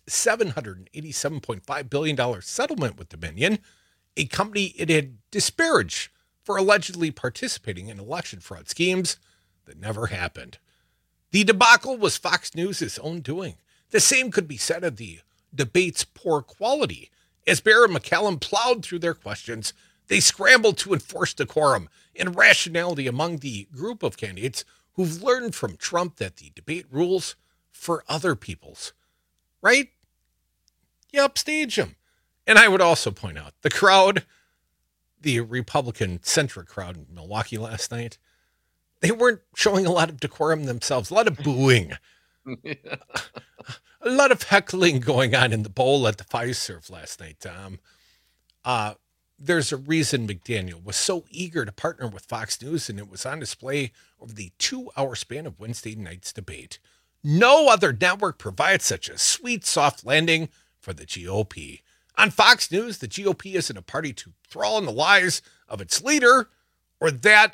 $787.5 billion settlement with Dominion, a company it had disparaged for allegedly participating in election fraud schemes that never happened. The debacle was Fox News' own doing. The same could be said of the debate's poor quality. As Baer and McCallum plowed through their questions, they scrambled to enforce decorum and rationality among the group of candidates who've learned from Trump that the debate rules for other people's. Right? You upstage them. And I would also point out, the crowd, the Republican-centric crowd in Milwaukee last night, they weren't showing a lot of decorum themselves, a lot of booing. A lot of heckling going on in the bowl at the Fiserv last night, Tom. There's a reason McDaniel was so eager to partner with Fox News, and it was on display over the 2-hour span of Wednesday night's debate. No other network provides such a sweet, soft landing for the GOP. On Fox News, the GOP isn't a party to thrall in the lies of its leader, or that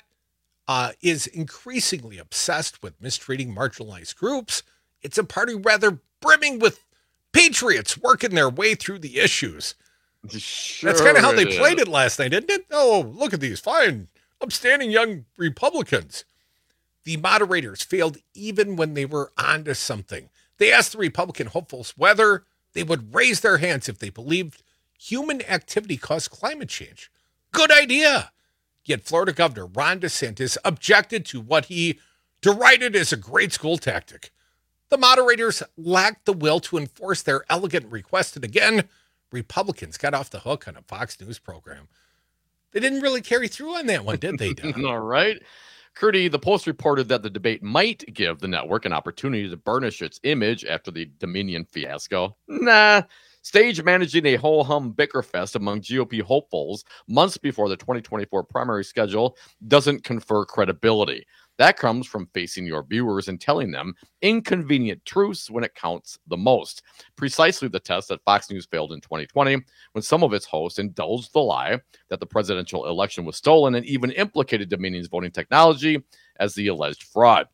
is increasingly obsessed with mistreating marginalized groups. It's a party rather brimming with patriots working their way through the issues. Sure, that's kind of how they played it last night, isn't it? Oh, look at these fine, upstanding young Republicans. The moderators failed even when they were onto something. They asked the Republican hopefuls whether they would raise their hands if they believed human activity caused climate change. Good idea. Yet Florida Governor Ron DeSantis objected to what he derided as a grade school tactic. The moderators lacked the will to enforce their elegant request, and again, Republicans got off the hook on a Fox News program. They didn't really carry through on that one, did they, Don? All right. Curdy, the Post reported that the debate might give the network an opportunity to burnish its image after the Dominion fiasco. Nah. Stage managing a ho-hum bickerfest among GOP hopefuls months before the 2024 primary schedule doesn't confer credibility. That comes from facing your viewers and telling them inconvenient truths when it counts the most. Precisely the test that Fox News failed in 2020 when some of its hosts indulged the lie that the presidential election was stolen and even implicated Dominion's voting technology as the alleged fraud.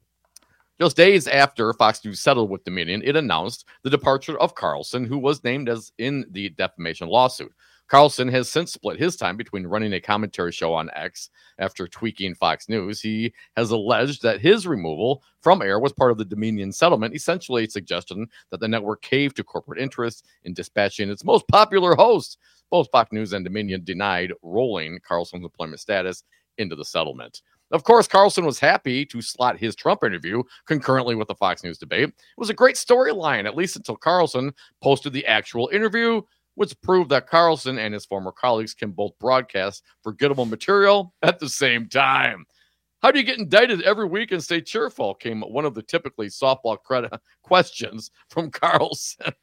Just days after Fox News settled with Dominion, it announced the departure of Carlson, who was named as in the defamation lawsuit. Carlson has since split his time between running a commentary show on X after tweaking Fox News. He has alleged that his removal from air was part of the Dominion settlement, essentially a suggestion that the network caved to corporate interests in dispatching its most popular host. Both Fox News and Dominion denied rolling Carlson's employment status into the settlement. Of course, Carlson was happy to slot his Trump interview concurrently with the Fox News debate. It was a great storyline, at least until Carlson posted the actual interview, which proved that Carlson and his former colleagues can both broadcast forgettable material at the same time. How do you get indicted every week and stay cheerful? Came one of the typically softball questions from Carlson.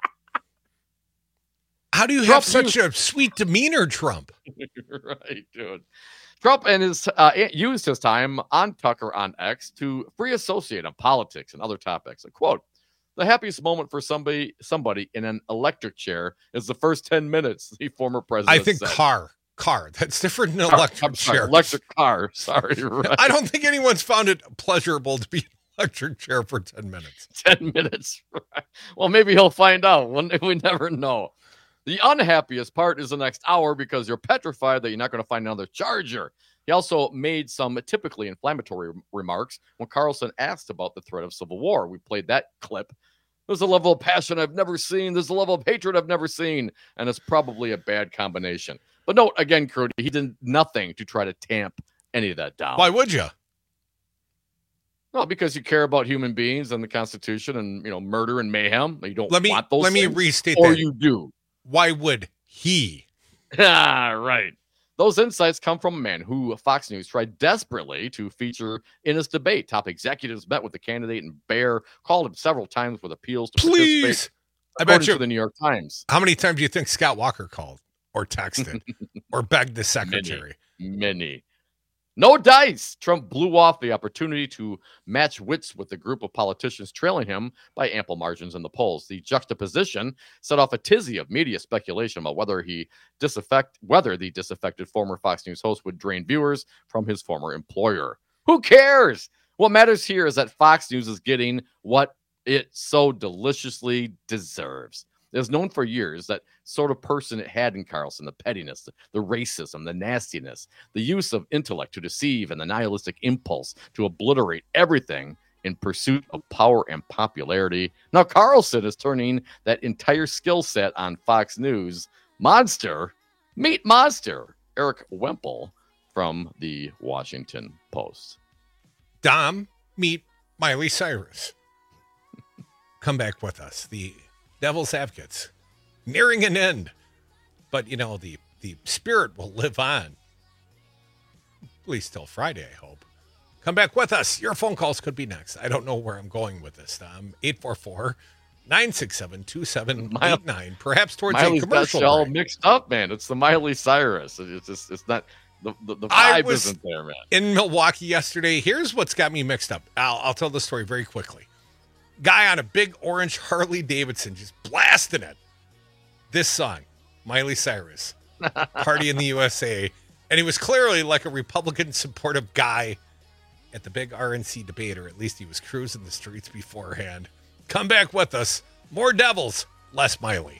How do you have such a sweet demeanor, Trump? Right, dude. Trump and used his time on Tucker on X to free associate on politics and other topics. A quote, "The happiest moment for somebody in an electric chair is the first 10 minutes," the former president I think said. Car. That's different than electric chair. Electric car. Sorry. Right. I don't think anyone's found it pleasurable to be in an electric chair for 10 minutes. 10 minutes. Right. Well, maybe he'll find out. We never know. The unhappiest part is the next hour because you're petrified that you're not going to find another charger. He also made some typically inflammatory remarks when Carlson asked about the threat of civil war. We played that clip. There's a level of passion I've never seen. There's a level of hatred I've never seen. And it's probably a bad combination. But note, again, Crudy, he did nothing to try to tamp any of that down. Why would you? Well, because you care about human beings and the Constitution and, murder and mayhem. You don't want those Let me things, restate or that. you do. Why would he? Right. Those insights come from a man who Fox News tried desperately to feature in his debate. Top executives met with the candidate and Bear called him several times with appeals to participate. I bet you to the New York Times. How many times do you think Scott Walker called or texted or begged the secretary? Many. No dice. Trump blew off the opportunity to match wits with the group of politicians trailing him by ample margins in the polls. The juxtaposition set off a tizzy of media speculation about whether the disaffected former Fox News host would drain viewers from his former employer. Who cares? What matters here is that Fox News is getting what it so deliciously deserves. It was known for years that sort of person it had in Carlson, the pettiness, the racism, the nastiness, the use of intellect to deceive, and the nihilistic impulse to obliterate everything in pursuit of power and popularity. Now Carlson is turning that entire skill set on Fox News. Meet Monster, Eric Wemple from the Washington Post. Dom, meet Miley Cyrus. Come back with us. The Devil's Advocates nearing an end, but the spirit will live on at least till Friday, I hope. Come back with us. Your phone calls could be next. I don't know where I'm going with this, Tom. 844-967-2789, perhaps towards Miley's a commercial all break. mixed up, man. It's the Miley Cyrus. It's not the vibe isn't there, man. In Milwaukee yesterday. Here's what's got me mixed up. I'll tell the story very quickly. Guy on a big orange Harley Davidson just blasting it. This song, Miley Cyrus, Party in the USA. And he was clearly like a Republican supportive guy at the big RNC debate, or at least he was cruising the streets beforehand. Come back with us. More Devils, less Miley.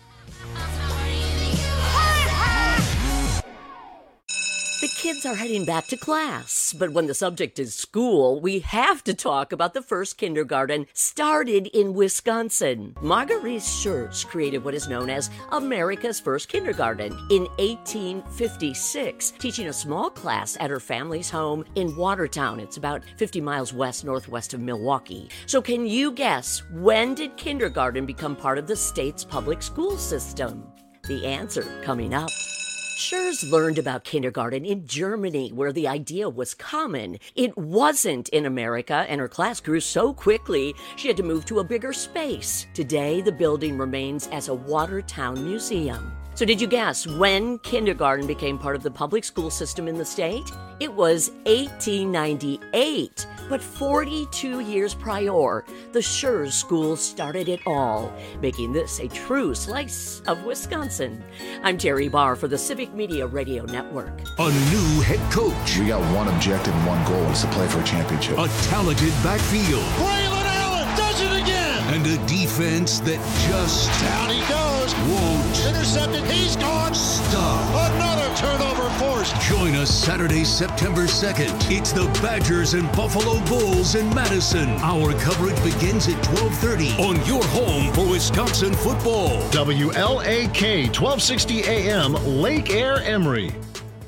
The kids are heading back to class, but when the subject is school, we have to talk about the first kindergarten started in Wisconsin. Marguerite Schertz created what is known as America's first kindergarten in 1856, teaching a small class at her family's home in Watertown. It's about 50 miles northwest of Milwaukee. So can you guess, when did kindergarten become part of the state's public school system? The answer coming up. Schertz learned about kindergarten in Germany, where the idea was common. It wasn't in America, and her class grew so quickly, she had to move to a bigger space. Today, the building remains as a Watertown museum. So did you guess when kindergarten became part of the public school system in the state? It was 1898, but 42 years prior, the Schertz School started it all, making this a true slice of Wisconsin. I'm Terry Barr for the Civic Media Radio Network. A new head coach. We got one objective and one goal, is to play for a championship. A talented backfield. Braylon Allen does it again. And a defense that just down he goes. Won't intercepted. He's gone. Stop. Another turnover forced. Join us Saturday, September 2nd. It's the Badgers and Buffalo Bulls in Madison. Our coverage begins at 12:30 on your home for Wisconsin football. WLAK 1260 AM, Lake Air, Emory.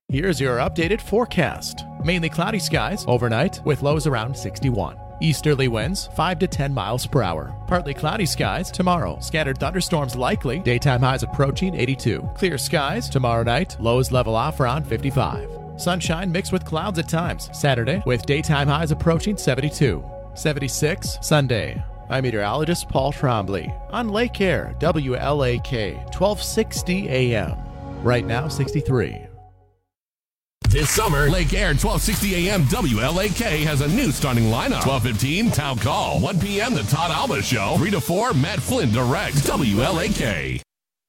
Here's your updated forecast. Mainly cloudy skies overnight with lows around 61. Easterly winds 5 to 10 miles per hour. Partly cloudy skies tomorrow. Scattered thunderstorms likely. Daytime highs approaching 82. Clear skies tomorrow night. Lows level off around 55. Sunshine mixed with clouds at times. Saturday with daytime highs approaching 72. 76 Sunday. I'm meteorologist Paul Trombley on Lake Air, WLAK, 1260 AM. Right now, 63. This summer, Lake Air 1260 AM WLAK has a new starting lineup. 12:15 Town Call. 1 p.m. The Todd Alba Show. 3 to 4 Matt Flynn Direct. WLAK.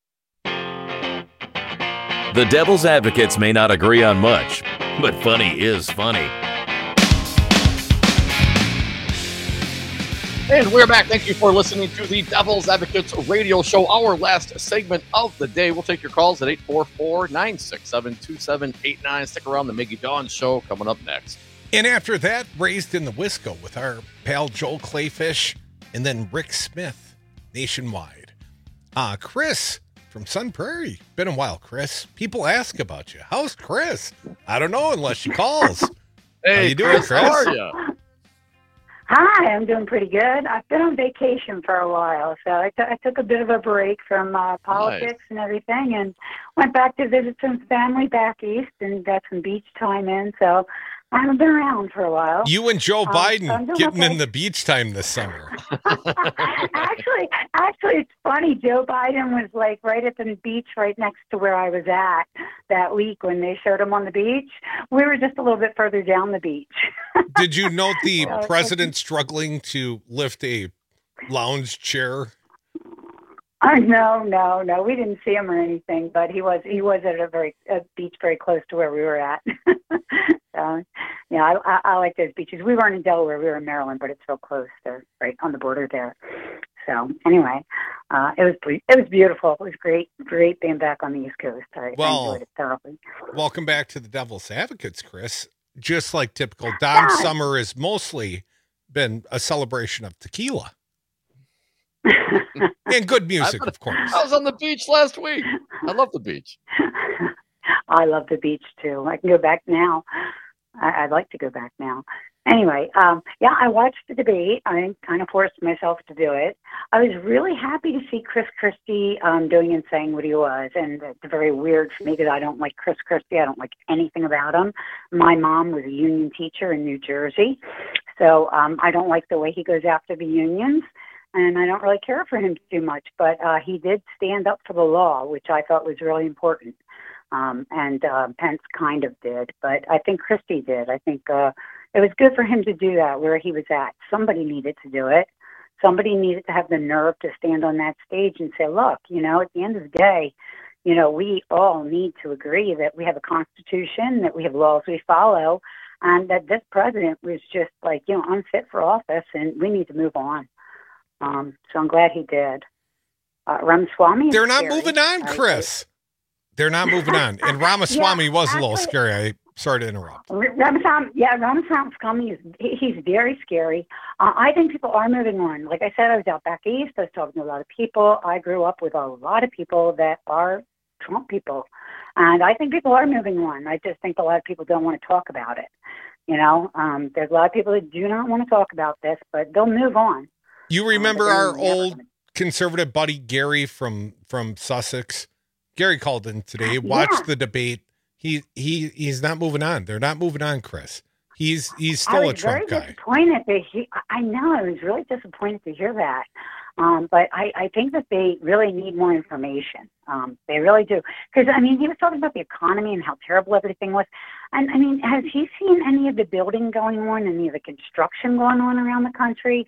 The Devil's Advocates may not agree on much, but funny is funny. And we're back. Thank you for listening to the Devil's Advocates radio show. Our last segment of the day. We'll take your calls at 844-967-2789. Stick around. The Miggy Dawn Show coming up next. And after that, Raised in the Wisco with our pal Joel Clayfish and then Rick Smith nationwide. Chris from Sun Prairie. Been a while, Chris. People ask about you. How's Chris? I don't know unless she calls. Hey, how you doing, Chris? How are you? Hi, I'm doing pretty good. I've been on vacation for a while, so I took a bit of a break from politics and everything and went back to visit some family back east and got some beach time in, so I haven't been around for a while. You and Joe Biden so getting in the beach time this summer. Actually, it's funny. Joe Biden was like right at the beach right next to where I was at that week when they showed him on the beach. We were just a little bit further down the beach. Did you note the president struggling to lift a lounge chair? No. We didn't see him or anything, but he was at a beach very close to where we were at. So, yeah, I like those beaches. We weren't in Delaware, we were in Maryland, but it's so close. They're right on the border there. So anyway, it was beautiful. It was great being back on the East Coast. I enjoyed it thoroughly. Welcome back to the Devil's Advocates, Chris. Just like typical, Don's summer has mostly been a celebration of tequila. And good music, of course. I was on the beach last week. I love the beach. I love the beach, too. I can go back now. I'd like to go back now. Anyway, I watched the debate. I kind of forced myself to do it. I was really happy to see Chris Christie doing and saying what he was. And it's very weird for me because I don't like Chris Christie. I don't like anything about him. My mom was a union teacher in New Jersey. So I don't like the way he goes after the unions. And I don't really care for him too much. But he did stand up for the law, which I thought was really important. And Pence kind of did. But I think Christie did. I think it was good for him to do that where he was at. Somebody needed to do it. Somebody needed to have the nerve to stand on that stage and say, look, at the end of the day, we all need to agree that we have a constitution, that we have laws we follow, and that this president was just unfit for office and we need to move on. So I'm glad he did. Ramaswamy. They're not moving on, Chris. They're not moving on. And Ramaswamy was a little scary. Sorry to interrupt. Ramaswamy he's very scary. I think people are moving on. Like I said, I was out back east. I was talking to a lot of people. I grew up with a lot of people that are Trump people. And I think people are moving on. I just think a lot of people don't want to talk about it. There's a lot of people that do not want to talk about this, but they'll move on. You remember our old conservative buddy Gary from Sussex? Gary called in today, watched the debate. He's not moving on. They're not moving on, Chris. He's still a Trump guy. Disappointed that I know. I was really disappointed to hear that. But I think that they really need more information. They really do. Because, he was talking about the economy and how terrible everything was. And, has he seen any of the building going on, any of the construction going on around the country?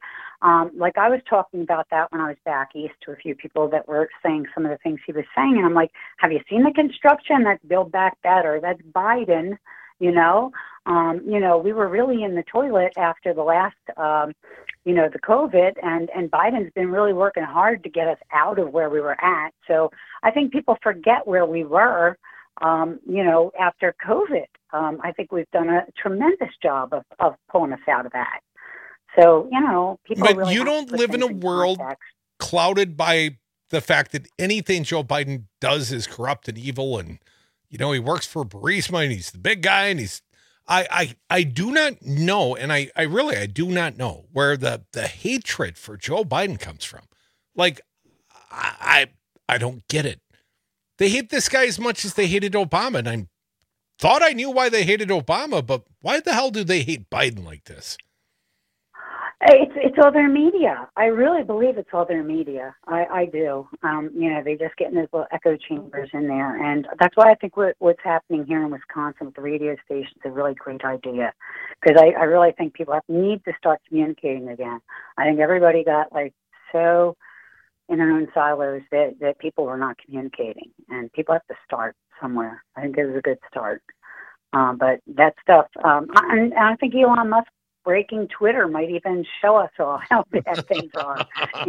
I was talking about that when I was back east to a few people that were saying some of the things he was saying. And I'm like, have you seen the construction? That's Build Back Better. That's Biden, we were really in the toilet after the last, the COVID, and Biden's been really working hard to get us out of where we were at. So I think people forget where we were, after COVID. I think we've done a tremendous job of pulling us out of that. So, people But really you don't live in a world clouded by the fact that anything Joe Biden does is corrupt and evil and, He works for Burisma, and he's the big guy, and I do not know, and I really do not know where the hatred for Joe Biden comes from. Like, I don't get it. They hate this guy as much as they hated Obama, and I thought I knew why they hated Obama, but why the hell do they hate Biden like this? It's all their media. I really believe it's all their media. I do. They just get in those little echo chambers in there. And that's why I think what's happening here in Wisconsin with the radio stations is a really great idea. Because I really think people need to start communicating again. I think everybody got so in their own silos that people were not communicating. And people have to start somewhere. I think this is a good start. But that stuff, and I think Elon Musk breaking Twitter might even show us all how bad things are,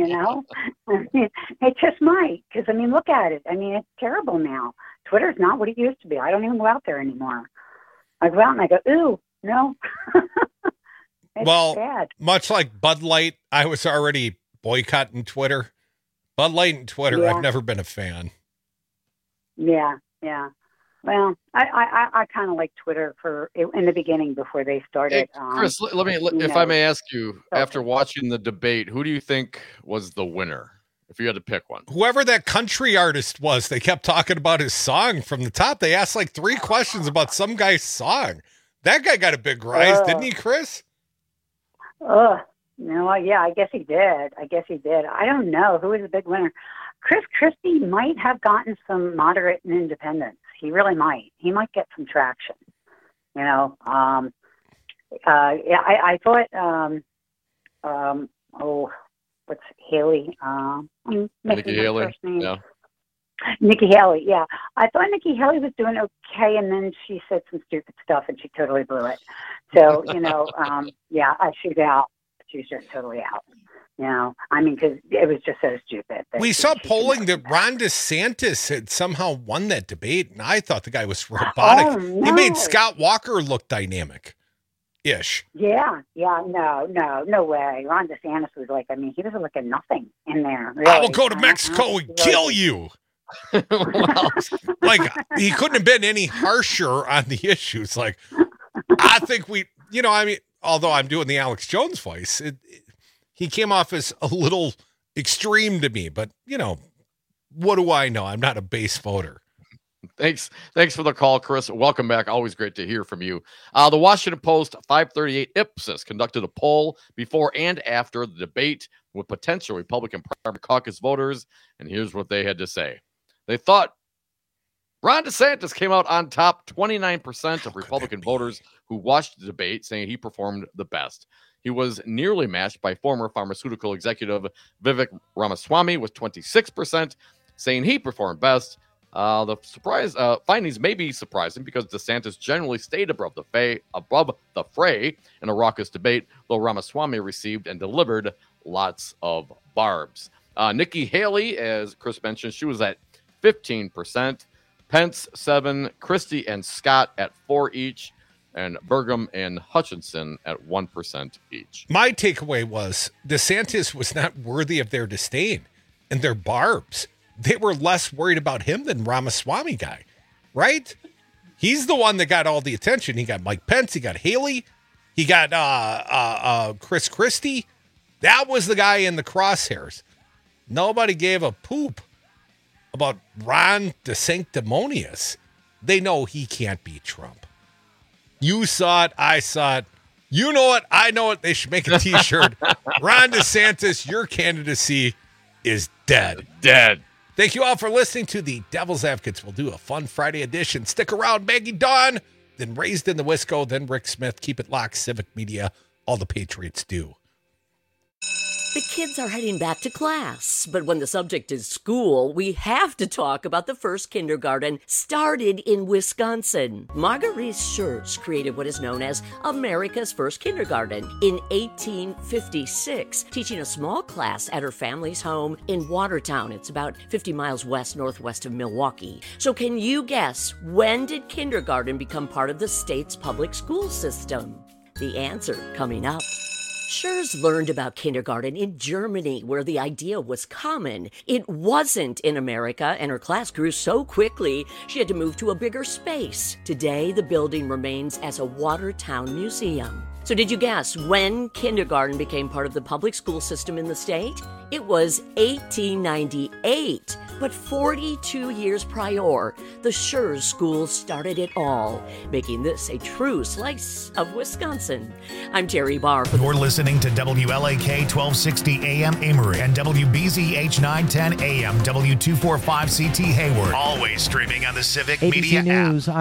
it just might, because, look at it. It's terrible now. Twitter's not what it used to be. I don't even go out there anymore. I go out and I go, ooh, no. It's bad. Much like Bud Light, I was already boycotting Twitter. Bud Light and Twitter, I've never been a fan. Yeah. Well, I kind of like Twitter in the beginning before they started. Hey, Chris, if I may ask you, after watching the debate, who do you think was the winner? If you had to pick one, whoever that country artist was, they kept talking about his song from the top. They asked 3 questions about some guy's song. That guy got a big rise, didn't he, Chris? No, yeah, I guess he did. I don't know who was the big winner. Chris Christie might have gotten some moderate and independents. He really might. He might get some traction. I thought. What's Haley? Nikki Haley. Yeah. Nikki Haley. Yeah, I thought Nikki Haley was doing okay, and then she said some stupid stuff, and she totally blew it. So she's out. She's just totally out. Because it was just so stupid. We saw polling that Ron DeSantis had somehow won that debate, and I thought the guy was robotic. Oh, no. He made Scott Walker look dynamic-ish. Yeah, no way. Ron DeSantis was he was looking nothing in there. Really. I will go to Mexico and kill you. He couldn't have been any harsher on the issues. I think although I'm doing the Alex Jones voice, he came off as a little extreme to me, but what do I know? I'm not a base voter. Thanks for the call, Chris. Welcome back. Always great to hear from you. The Washington Post 538 Ipsos conducted a poll before and after the debate with potential Republican primary caucus voters, and here's what they had to say. They thought Ron DeSantis came out on top. 29% of Republican voters who watched the debate saying he performed the best. He was nearly matched by former pharmaceutical executive Vivek Ramaswamy with 26%, saying he performed best. The findings may be surprising because DeSantis generally stayed above the fray in a raucous debate, though Ramaswamy received and delivered lots of barbs. Nikki Haley, as Chris mentioned, she was at 15%. Pence 7%, Christie and Scott at 4% each, and Burgum and Hutchinson at 1% each. My takeaway was DeSantis was not worthy of their disdain and their barbs. They were less worried about him than Ramaswamy guy, right? He's the one that got all the attention. He got Mike Pence. He got Haley. He got Chris Christie. That was the guy in the crosshairs. Nobody gave a poop about Ron DeSanctimonious. They know he can't beat Trump. You saw it. I saw it. You know it. I know it. They should make a T-shirt. Ron DeSantis, your candidacy is dead. Dead. Thank you all for listening to the Devil's Advocates. We'll do a fun Friday edition. Stick around, Maggie Dawn, then Raised in the Wisco, then Rick Smith. Keep it locked. Civic Media. All the Patriots do. The kids are heading back to class, but when the subject is school, we have to talk about the first kindergarten started in Wisconsin. Marguerite Schertz created what is known as America's first kindergarten in 1856, teaching a small class at her family's home in Watertown. It's about 50 miles northwest of Milwaukee. So can you guess, when did kindergarten become part of the state's public school system? The answer coming up. Schurz learned about kindergarten in Germany, where the idea was common. It wasn't in America, and her class grew so quickly, she had to move to a bigger space. Today, the building remains as a Watertown museum. So did you guess when kindergarten became part of the public school system in the state? It was 1898. But 42 years prior, the Schurz School started it all, making this a true slice of Wisconsin. I'm Terry Barr. You're listening to WLAK 1260 AM Amory and WBZH 910 AM W245CT Hayward. Always streaming on the Civic ABC Media app. News.